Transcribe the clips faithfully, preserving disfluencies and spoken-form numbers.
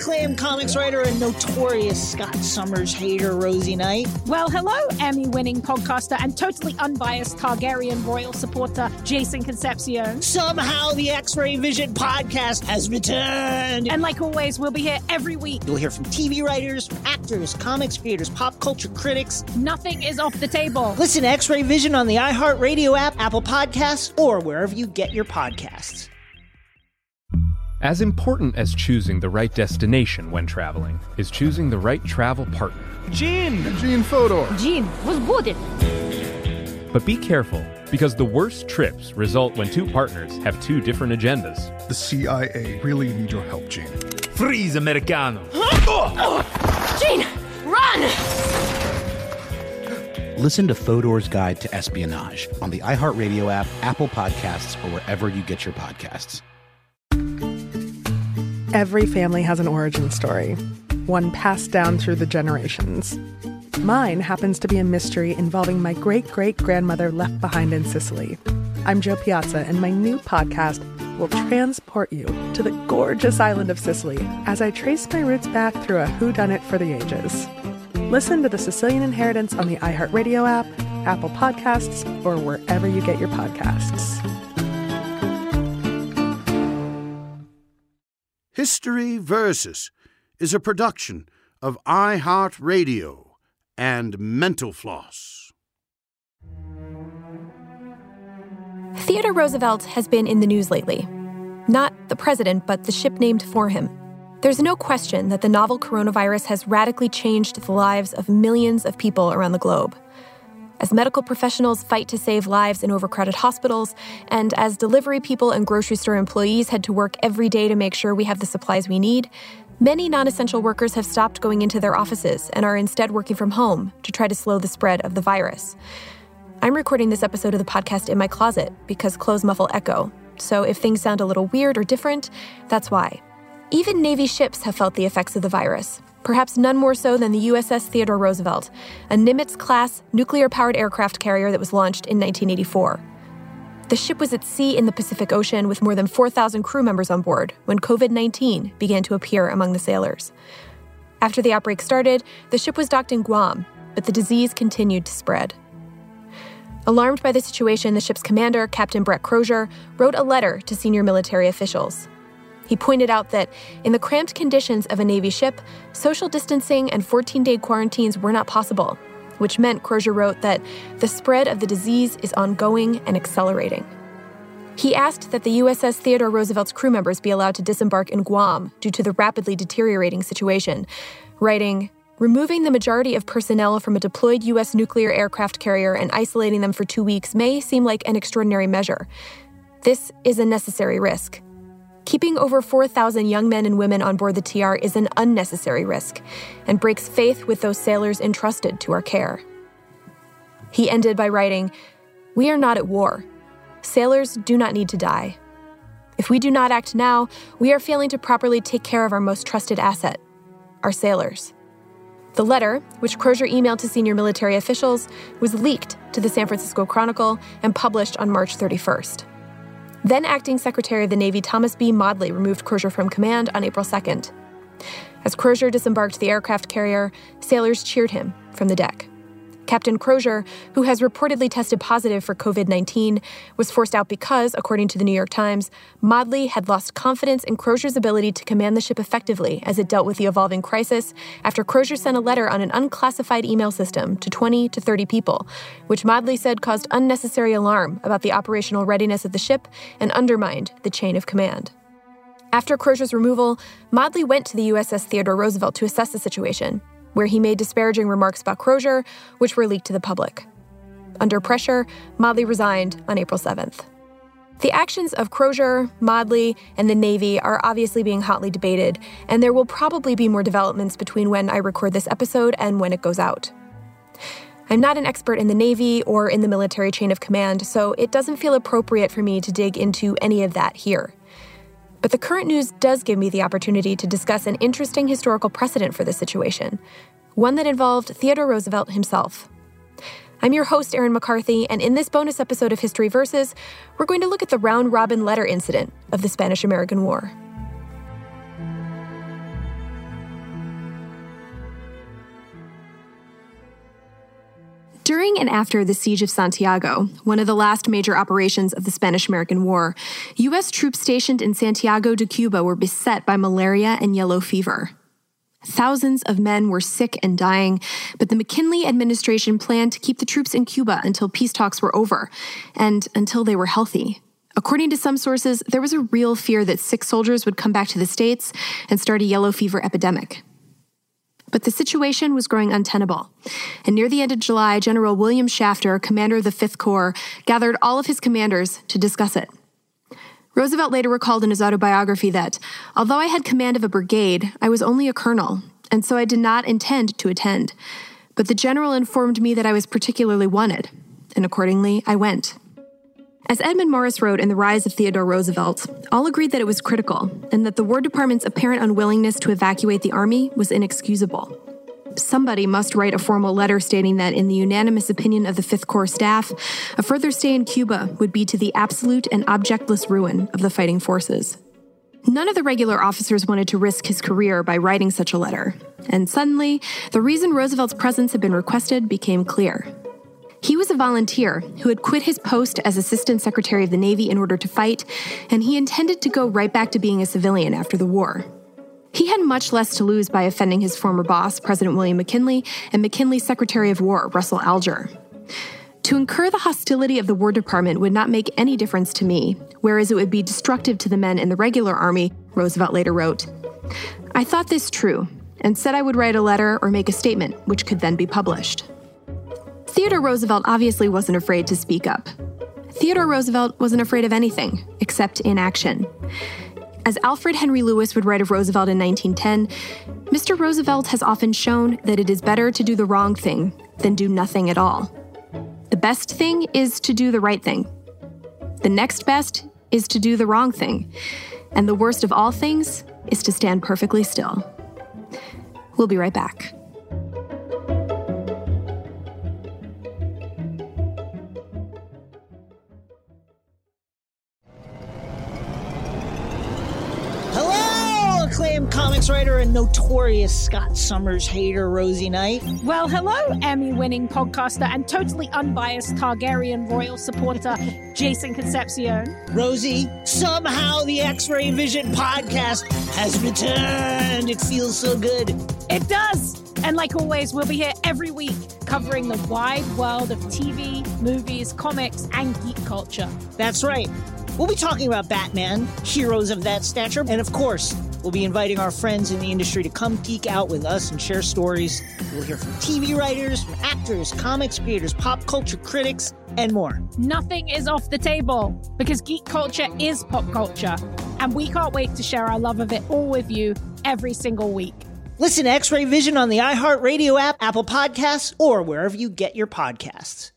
acclaimed comics writer and notorious Scott Summers hater, Rosie Knight. Well, hello, Emmy-winning podcaster and totally unbiased Targaryen royal supporter, Jason Concepcion. Somehow the X-Ray Vision podcast has returned. And like always, we'll be here every week. You'll hear from T V writers, actors, comics creators, pop culture critics. Nothing is off the table. Listen to X-Ray Vision on the iHeartRadio app, Apple Podcasts, or wherever you get your podcasts. As important as choosing the right destination when traveling is choosing the right travel partner. Gene! Gene Fodor. Gene was good. But be careful, because the worst trips result when two partners have two different agendas. The C I A really need your help, Gene. Freeze, Americano! Huh? Oh. Gene, run! Listen to Fodor's Guide to Espionage on the iHeartRadio app, Apple Podcasts, or wherever you get your podcasts. Every family has an origin story, one passed down through the generations. Mine happens to be a mystery involving my great-great-grandmother left behind in Sicily. I'm Jo Piazza, and my new podcast will transport you to the gorgeous island of Sicily as I trace my roots back through a whodunit for the ages. Listen to The Sicilian Inheritance on the iHeartRadio app, Apple Podcasts, or wherever you get your podcasts. History Versus is a production of iHeartRadio and Mental Floss. Theodore Roosevelt has been in the news lately. Not the president, but the ship named for him. There's no question that the novel coronavirus has radically changed the lives of millions of people around the globe. As medical professionals fight to save lives in overcrowded hospitals, and as delivery people and grocery store employees head to work every day to make sure we have the supplies we need, many non-essential workers have stopped going into their offices and are instead working from home to try to slow the spread of the virus. I'm recording this episode of the podcast in my closet because clothes muffle echo, so if things sound a little weird or different, that's why. Even Navy ships have felt the effects of the virus. Perhaps none more so than the U S S Theodore Roosevelt, a Nimitz-class nuclear-powered aircraft carrier that was launched in nineteen eighty-four. The ship was at sea in the Pacific Ocean with more than four thousand crew members on board when covid nineteen began to appear among the sailors. After the outbreak started, the ship was docked in Guam, but the disease continued to spread. Alarmed by the situation, the ship's commander, Captain Brett Crozier, wrote a letter to senior military officials. He pointed out that in the cramped conditions of a Navy ship, social distancing and fourteen-day quarantines were not possible, which meant, Crozier wrote, that the spread of the disease is ongoing and accelerating. He asked that the U S S Theodore Roosevelt's crew members be allowed to disembark in Guam due to the rapidly deteriorating situation, writing, "Removing the majority of personnel from a deployed U S nuclear aircraft carrier and isolating them for two weeks may seem like an extraordinary measure. This is a necessary risk. Keeping over four thousand young men and women on board the T R is an unnecessary risk and breaks faith with those sailors entrusted to our care." He ended by writing, "We are not at war. Sailors do not need to die. If we do not act now, we are failing to properly take care of our most trusted asset, our sailors." The letter, which Crozier emailed to senior military officials, was leaked to the San Francisco Chronicle and published on March thirty-first. Then Acting Secretary of the Navy Thomas B. Maudley removed Crozier from command on April second. As Crozier disembarked the aircraft carrier, sailors cheered him from the deck. Captain Crozier, who has reportedly tested positive for covid nineteen, was forced out because, according to the New York Times, Maudley had lost confidence in Crozier's ability to command the ship effectively as it dealt with the evolving crisis after Crozier sent a letter on an unclassified email system to twenty to thirty people, which Maudley said caused unnecessary alarm about the operational readiness of the ship and undermined the chain of command. After Crozier's removal, Maudley went to the U S S Theodore Roosevelt to assess the situation, where he made disparaging remarks about Crozier, which were leaked to the public. Under pressure, Maudley resigned on April seventh. The actions of Crozier, Maudley, and the Navy are obviously being hotly debated, and there will probably be more developments between when I record this episode and when it goes out. I'm not an expert in the Navy or in the military chain of command, so it doesn't feel appropriate for me to dig into any of that here. But the current news does give me the opportunity to discuss an interesting historical precedent for this situation, one that involved Theodore Roosevelt himself. I'm your host, Erin McCarthy, and in this bonus episode of History Versus, we're going to look at the round-robin letter incident of the Spanish-American War. During and after the Siege of Santiago, one of the last major operations of the Spanish-American War, U S troops stationed in Santiago de Cuba were beset by malaria and yellow fever. Thousands of men were sick and dying, but the McKinley administration planned to keep the troops in Cuba until peace talks were over, and until they were healthy. According to some sources, there was a real fear that sick soldiers would come back to the States and start a yellow fever epidemic. But the situation was growing untenable, and near the end of July, General William Shafter, commander of the Fifth Corps, gathered all of his commanders to discuss it. Roosevelt later recalled in his autobiography that, although I had command of a brigade, I was only a colonel, and so I did not intend to attend. But the general informed me that I was particularly wanted, and accordingly, I went. As Edmund Morris wrote in The Rise of Theodore Roosevelt, all agreed that it was critical, and that the War Department's apparent unwillingness to evacuate the Army was inexcusable. Somebody must write a formal letter stating that, in the unanimous opinion of the Fifth Corps staff, a further stay in Cuba would be to the absolute and objectless ruin of the fighting forces. None of the regular officers wanted to risk his career by writing such a letter, and suddenly, the reason Roosevelt's presence had been requested became clear. He was a volunteer who had quit his post as Assistant Secretary of the Navy in order to fight, and he intended to go right back to being a civilian after the war. He had much less to lose by offending his former boss, President William McKinley, and McKinley's Secretary of War, Russell Alger. To incur the hostility of the War Department would not make any difference to me, whereas it would be destructive to the men in the regular Army, Roosevelt later wrote. I thought this true, and said I would write a letter or make a statement, which could then be published. Theodore Roosevelt obviously wasn't afraid to speak up. Theodore Roosevelt wasn't afraid of anything, except inaction. As Alfred Henry Lewis would write of Roosevelt in nineteen ten, Mister Roosevelt has often shown that it is better to do the wrong thing than do nothing at all. The best thing is to do the right thing. The next best is to do the wrong thing. And the worst of all things is to stand perfectly still. We'll be right back. Acclaimed comics writer and notorious Scott Summers hater, Rosie Knight. Well, hello, Emmy-winning podcaster and totally unbiased Targaryen royal supporter, Jason Concepcion. Rosie, somehow the X-Ray Vision podcast has returned. It feels so good. It does. And like always, we'll be here every week covering the wide world of T V, movies, comics, and geek culture. That's right. We'll be talking about Batman, heroes of that stature, and of course, we'll be inviting our friends in the industry to come geek out with us and share stories. We'll hear from T V writers, from actors, comics creators, pop culture critics, and more. Nothing is off the table, because geek culture is pop culture, and we can't wait to share our love of it all with you every single week. Listen to X-Ray Vision on the iHeartRadio app, Apple Podcasts, or wherever you get your podcasts.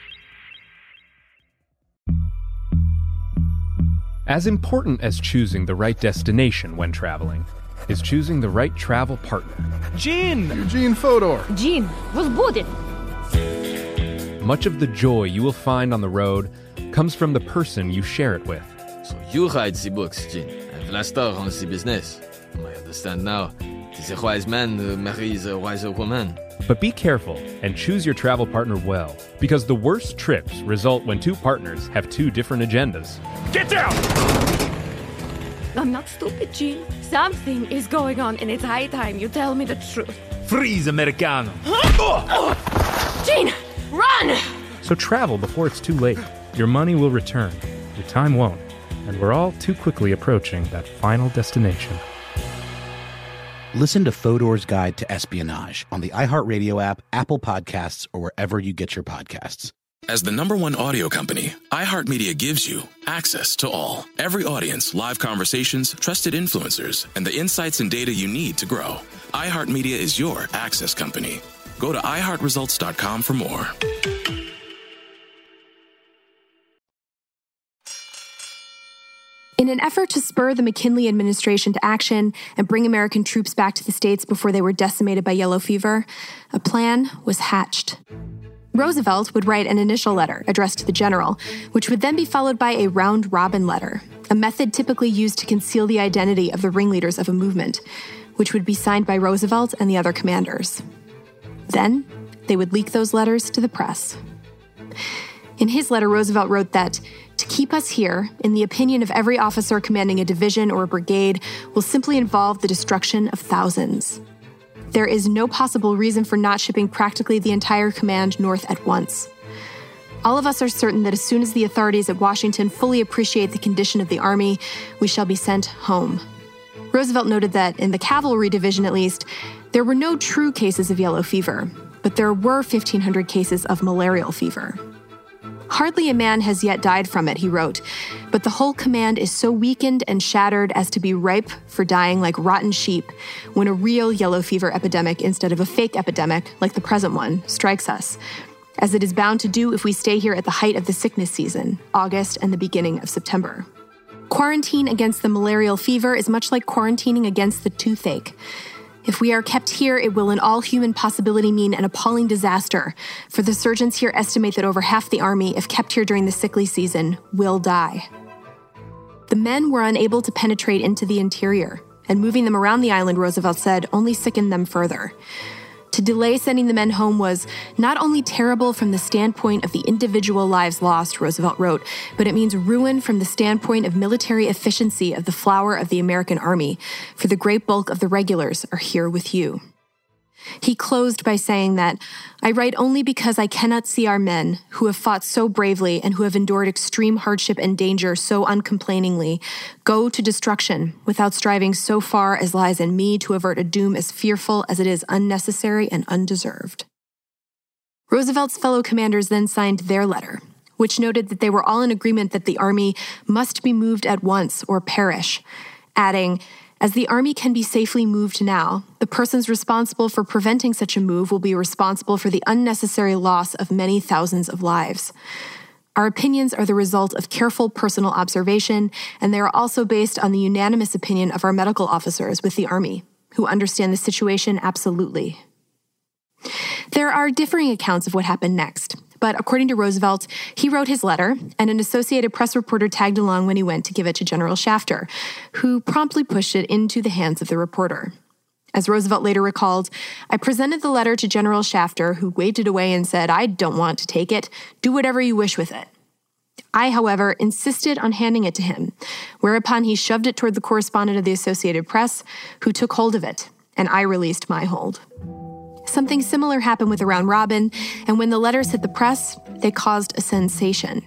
As important as choosing the right destination when traveling is choosing the right travel partner. Gene! Eugene Fodor. Gene, was будет. Much of the joy you will find on the road comes from the person you share it with. So you write the books, Gene, and Vlastar runs the business. I understand now. It is a wise man who marries a wiser woman. But be careful and choose your travel partner well, because the worst trips result when two partners have two different agendas. Get down! I'm not stupid, Gene. Something is going on, and it's high time you tell me the truth. Freeze, Americano! Gene, run! So travel before it's too late. Your money will return, your time won't, and we're all too quickly approaching that final destination. Listen to Fodor's Guide to Espionage on the iHeartRadio app, Apple Podcasts, or wherever you get your podcasts. As the number one audio company, iHeartMedia gives you access to all. Every audience, live conversations, trusted influencers, and the insights and data you need to grow. iHeartMedia is your access company. Go to i heart results dot com for more. In an effort to spur the McKinley administration to action and bring American troops back to the States before they were decimated by yellow fever, a plan was hatched. Roosevelt would write an initial letter addressed to the general, which would then be followed by a round-robin letter, a method typically used to conceal the identity of the ringleaders of a movement, which would be signed by Roosevelt and the other commanders. Then, they would leak those letters to the press. In his letter, Roosevelt wrote that, "To keep us here, in the opinion of every officer commanding a division or a brigade, will simply involve the destruction of thousands. There is no possible reason for not shipping practically the entire command north at once. All of us are certain that as soon as the authorities at Washington fully appreciate the condition of the Army, we shall be sent home." Roosevelt noted that, in the cavalry division at least, there were no true cases of yellow fever, but there were fifteen hundred cases of malarial fever. "Hardly a man has yet died from it," he wrote, "but the whole command is so weakened and shattered as to be ripe for dying like rotten sheep when a real yellow fever epidemic instead of a fake epidemic, like the present one, strikes us, as it is bound to do if we stay here at the height of the sickness season, August and the beginning of September. Quarantine against the malarial fever is much like quarantining against the toothache. If we are kept here, it will in all human possibility mean an appalling disaster, for the surgeons here estimate that over half the Army, if kept here during the sickly season, will die." The men were unable to penetrate into the interior, and moving them around the island, Roosevelt said, only sickened them further. To delay sending the men home was not only terrible from the standpoint of the individual lives lost, Roosevelt wrote, but it means ruin from the standpoint of military efficiency of the flower of the American Army, for the great bulk of the regulars are here with you. He closed by saying that, "I write only because I cannot see our men, who have fought so bravely and who have endured extreme hardship and danger so uncomplainingly, go to destruction without striving so far as lies in me to avert a doom as fearful as it is unnecessary and undeserved." Roosevelt's fellow commanders then signed their letter, which noted that they were all in agreement that the Army must be moved at once or perish, adding, "As the Army can be safely moved now, the persons responsible for preventing such a move will be responsible for the unnecessary loss of many thousands of lives. Our opinions are the result of careful personal observation, and they are also based on the unanimous opinion of our medical officers with the Army, who understand the situation absolutely." There are differing accounts of what happened next, but according to Roosevelt, he wrote his letter, and an Associated Press reporter tagged along when he went to give it to General Shafter, who promptly pushed it into the hands of the reporter. As Roosevelt later recalled, "I presented the letter to General Shafter, who waved it away and said, 'I don't want to take it. Do whatever you wish with it.' I, however, insisted on handing it to him, whereupon he shoved it toward the correspondent of the Associated Press, who took hold of it, and I released my hold." Something similar happened with the round robin, and when the letters hit the press, they caused a sensation.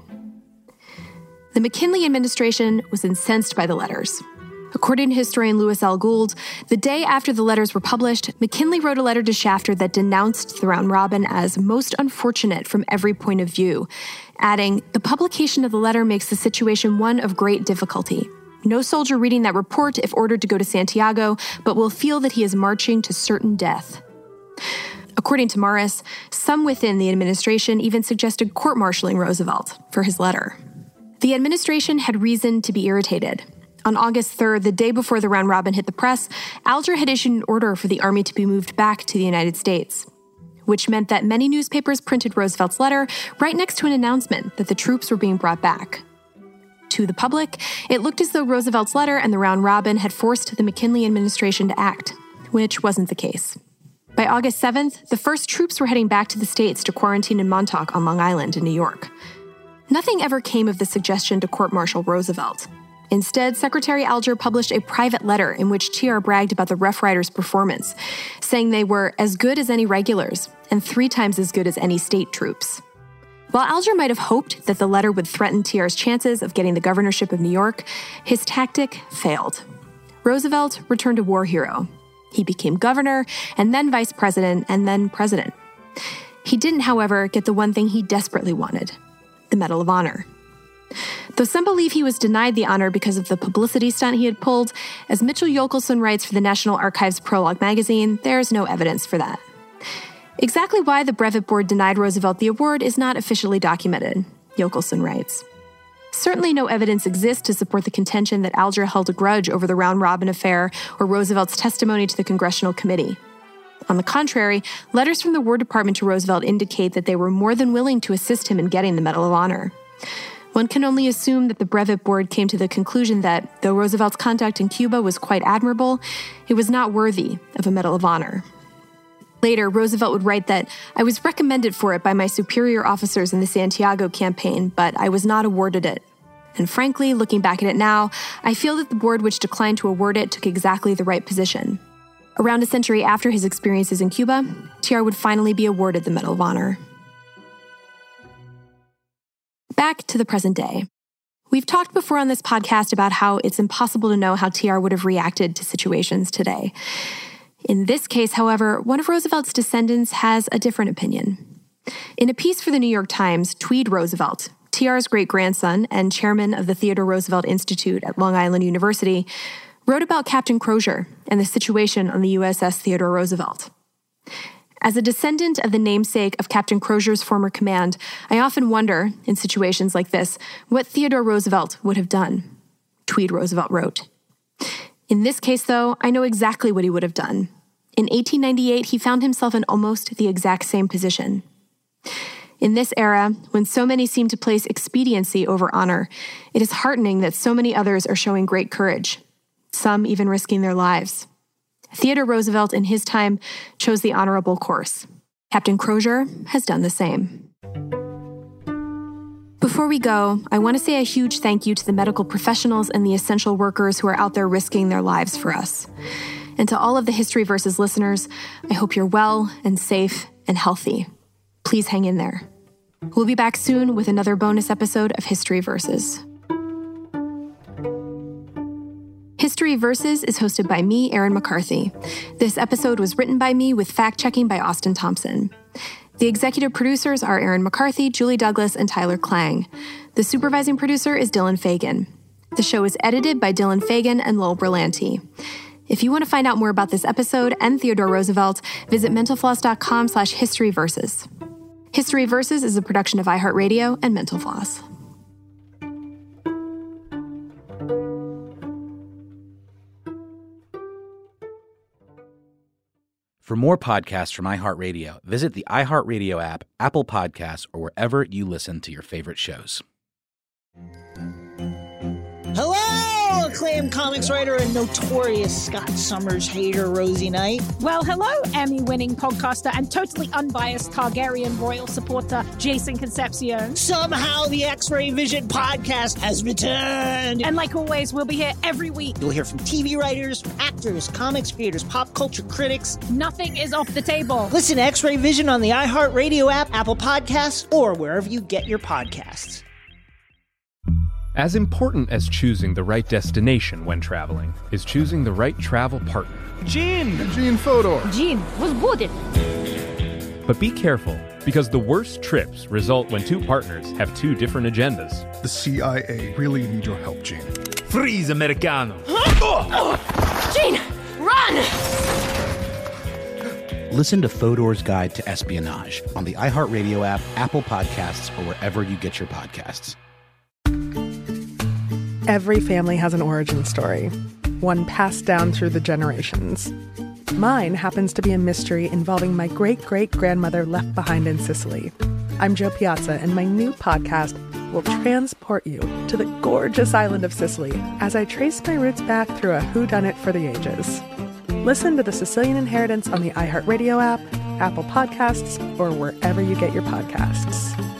The McKinley administration was incensed by the letters. According to historian Louis L. Gould, the day after the letters were published, McKinley wrote a letter to Shafter that denounced the round robin as most unfortunate from every point of view, adding, "The publication of the letter makes the situation one of great difficulty. No soldier reading that report, if ordered to go to Santiago, but will feel that he is marching to certain death." According to Morris, some within the administration even suggested court-martialing Roosevelt for his letter. The administration had reason to be irritated. On August third, the day before the round robin hit the press, Alger had issued an order for the Army to be moved back to the United States, which meant that many newspapers printed Roosevelt's letter right next to an announcement that the troops were being brought back. To the public, it looked as though Roosevelt's letter and the round robin had forced the McKinley administration to act, which wasn't the case. By August seventh, the first troops were heading back to the States to quarantine in Montauk on Long Island in New York. Nothing ever came of the suggestion to court-martial Roosevelt. Instead, Secretary Alger published a private letter in which T R bragged about the Rough Riders' performance, saying they were as good as any regulars and three times as good as any state troops. While Alger might have hoped that the letter would threaten T R's chances of getting the governorship of New York, his tactic failed. Roosevelt returned a war hero. He became governor, and then vice president, and then president. He didn't, however, get the one thing he desperately wanted, the Medal of Honor. Though some believe he was denied the honor because of the publicity stunt he had pulled, as Mitchell Yockelson writes for the National Archives Prologue magazine, there's no evidence for that. Exactly why the Brevet Board denied Roosevelt the award is not officially documented, Yockelson writes. Certainly no evidence exists to support the contention that Alger held a grudge over the round robin affair or Roosevelt's testimony to the Congressional Committee. On the contrary, letters from the War Department to Roosevelt indicate that they were more than willing to assist him in getting the Medal of Honor. One can only assume that the Brevet Board came to the conclusion that, though Roosevelt's conduct in Cuba was quite admirable, it was not worthy of a Medal of Honor. Later, Roosevelt would write that I was recommended for it by my superior officers in the Santiago campaign, but I was not awarded it. And frankly, looking back at it now, I feel that the board which declined to award it took exactly the right position. Around a century after his experiences in Cuba, T R would finally be awarded the Medal of Honor. Back to the present day. We've talked before on this podcast about how it's impossible to know how T R would have reacted to situations today. In this case, however, one of Roosevelt's descendants has a different opinion. In a piece for the New York Times, Tweed Roosevelt, T R's great-grandson and chairman of the Theodore Roosevelt Institute at Long Island University, wrote about Captain Crozier and the situation on the U S S Theodore Roosevelt. As a descendant of the namesake of Captain Crozier's former command, I often wonder, in situations like this, what Theodore Roosevelt would have done. Tweed Roosevelt wrote. In this case, though, I know exactly what he would have done. In eighteen ninety-eight, he found himself in almost the exact same position. In this era, when so many seem to place expediency over honor, it is heartening that so many others are showing great courage, some even risking their lives. Theodore Roosevelt, in his time, chose the honorable course. Captain Crozier has done the same. Before we go, I want to say a huge thank you to the medical professionals and the essential workers who are out there risking their lives for us. And to all of the History Versus listeners, I hope you're well and safe and healthy. Please hang in there. We'll be back soon with another bonus episode of History Versus. History Versus is hosted by me, Erin McCarthy. This episode was written by me with fact-checking by Austin Thompson. The executive producers are Erin McCarthy, Julie Douglas, and Tyler Klang. The supervising producer is Dylan Fagan. The show is edited by Dylan Fagan and Lowell Berlanti. If you want to find out more about this episode and Theodore Roosevelt, visit mentalfloss.com slash historyversus. History Versus is a production of iHeartRadio and Mental Floss. For more podcasts from iHeartRadio, visit the iHeartRadio app, Apple Podcasts, or wherever you listen to your favorite shows. Hello, acclaimed comics writer and notorious Scott Summers hater, Rosie Knight. Well, hello, Emmy-winning podcaster and totally unbiased Targaryen royal supporter, Jason Concepcion. Somehow the X-Ray Vision podcast has returned. And like always, we'll be here every week. You'll hear from T V writers, from actors, comics creators, pop culture critics. Nothing is off the table. Listen to X-Ray Vision on the iHeartRadio app, Apple Podcasts, or wherever you get your podcasts. As important as choosing the right destination when traveling is choosing the right travel partner. Gene! Gene Fodor. Gene, was good. But be careful, because the worst trips result when two partners have two different agendas. The C I A really need your help, Gene. Freeze, Americano! Gene, run! Listen to Fodor's Guide to Espionage on the iHeartRadio app, Apple Podcasts, or wherever you get your podcasts. Every family has an origin story, one passed down through the generations. Mine happens to be a mystery involving my great-great-grandmother left behind in Sicily. I'm Jo Piazza, and my new podcast will transport you to the gorgeous island of Sicily as I trace my roots back through a whodunit for the ages. Listen to The Sicilian Inheritance on the iHeartRadio app, Apple Podcasts, or wherever you get your podcasts.